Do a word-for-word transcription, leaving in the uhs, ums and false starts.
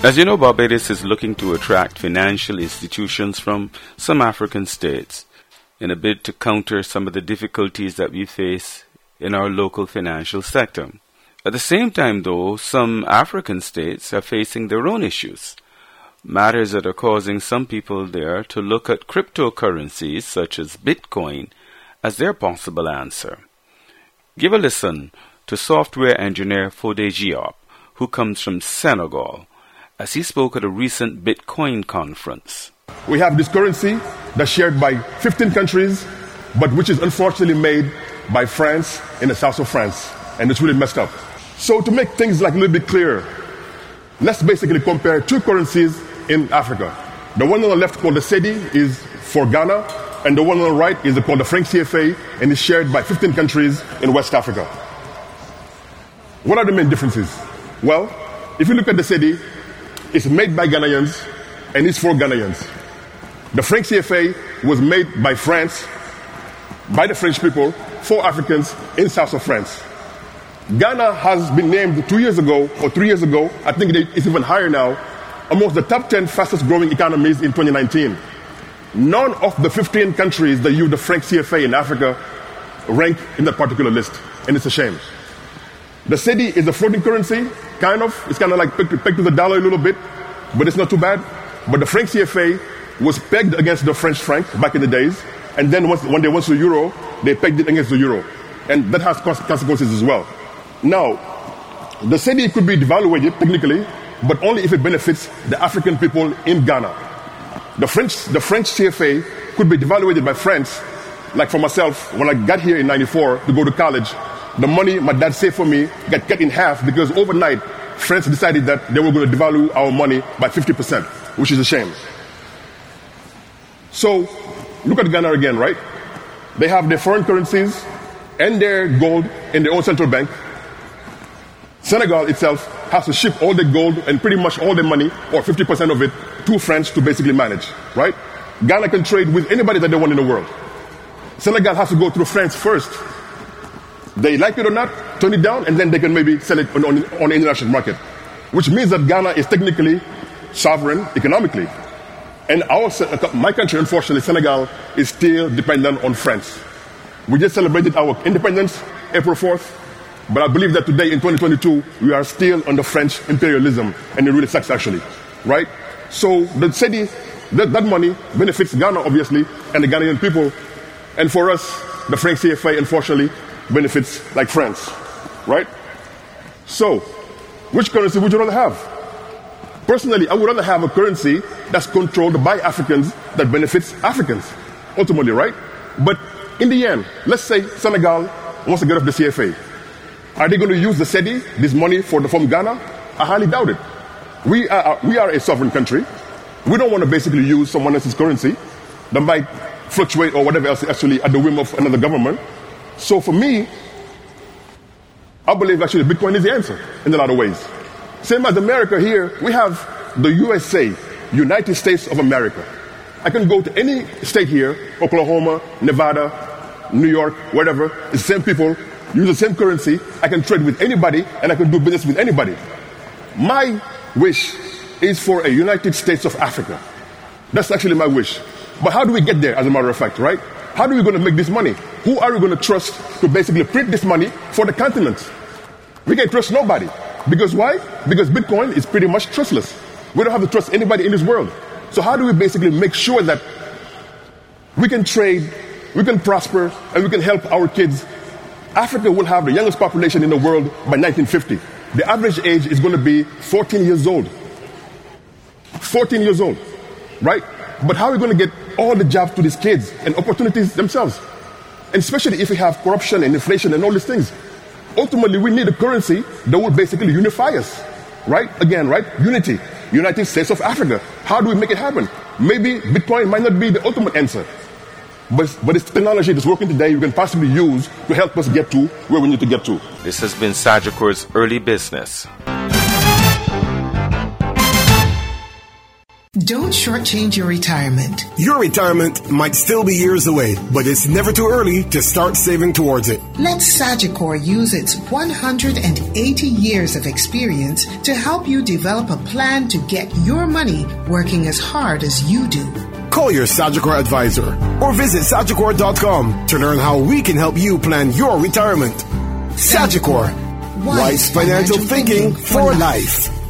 As you know, Barbados is looking to attract financial institutions from some African states in a bid to counter some of the difficulties that we face in our local financial sector. At the same time, though, some African states are facing their own issues, matters that are causing some people there to look at cryptocurrencies such as Bitcoin as their possible answer. Give a listen to software engineer Fode Diop, who comes from Senegal, as he spoke at a recent Bitcoin conference. We have this currency that's shared by fifteen countries, but which is unfortunately made by France in the south of France, and it's really messed up. So to make things like a little bit clearer, let's basically compare two currencies in Africa. The one on the left called the Cedi is for Ghana, and the one on the right is called the franc C F A, and is shared by fifteen countries in West Africa. What are the main differences? Well, if you look at the Cedi, it's made by Ghanaians and it's for Ghanaians. The franc C F A was made by France, by the French people, for Africans in south of France. Ghana has been named two years ago, or three years ago, I think it's even higher now, amongst the top ten fastest growing economies in twenty nineteen. None of the fifteen countries that use the franc C F A in Africa rank in that particular list, and it's a shame. The Cedi is a floating currency, kind of. It's kind of like pegged, pegged to the dollar a little bit, but it's not too bad. But the franc C F A was pegged against the French franc back in the days, and then once, when they went to the euro, they pegged it against the euro. And that has consequences as well. Now, the Cedi could be devaluated technically, but only if it benefits the African people in Ghana. The French, the French C F A could be devaluated by France. Like for myself, when I got here in ninety-four to go to college, the money my dad saved for me got cut in half because overnight, France decided that they were going to devalue our money by fifty percent, which is a shame. So, look at Ghana again, right? They have their foreign currencies and their gold in their own central bank. Senegal itself has to ship all the gold and pretty much all the money, or fifty percent of it, to France to basically manage, right? Ghana can trade with anybody that they want in the world. Senegal has to go through France first. They like it or not, turn it down, and then they can maybe sell it on, on, on the international market. Which means that Ghana is technically sovereign economically. And our, my country, unfortunately, Senegal, is still dependent on France. We just celebrated our independence, April fourth, but I believe that today, in twenty twenty-two, we are still under French imperialism, and it really sucks, actually, right? So the Cedi, that, that money benefits Ghana, obviously, and the Ghanaian people. And for us, the franc C F A, unfortunately, benefits like France, right? So, which currency would you rather have? Personally, I would rather have a currency that's controlled by Africans that benefits Africans, ultimately, right? But in the end, let's say Senegal wants to get off the C F A. Are they going to use the Cedi, this money for the, from Ghana? I highly doubt it. We are, we are a sovereign country. We don't want to basically use someone else's currency that might fluctuate or whatever else actually at the whim of another government. So for me, I believe actually Bitcoin is the answer in a lot of ways. Same as America here, we have the U S A, United States of America. I can go to any state here, Oklahoma, Nevada, New York, whatever, it's the same people, use the same currency, I can trade with anybody, and I can do business with anybody. My wish is for a United States of Africa. That's actually my wish. But how do we get there, as a matter of fact, right? How are we going to make this money? Who are we going to trust to basically print this money for the continent? We can't trust nobody. Because why? Because Bitcoin is pretty much trustless. We don't have to trust anybody in this world. So how do we basically make sure that we can trade, we can prosper, and we can help our kids? Africa will have the youngest population in the world by nineteen fifty. The average age is going to be fourteen years old. fourteen years old, right? But how are we going to get all the jobs to these kids and opportunities themselves? And especially if we have corruption and inflation and all these things. Ultimately, we need a currency that will basically unify us, right? Again, right? Unity. United States of Africa. How do we make it happen? Maybe Bitcoin might not be the ultimate answer. But, but it's technology that's working today we can possibly use to help us get to where we need to get to. This has been Sagicor's Early Business. Don't shortchange your retirement. Your retirement might still be years away, but it's never too early to start saving towards it. Let Sagicor use its one hundred eighty years of experience to help you develop a plan to get your money working as hard as you do. Call your Sagicor advisor or visit Sagicor dot com to learn how we can help you plan your retirement. Sagicor, wise financial thinking for life.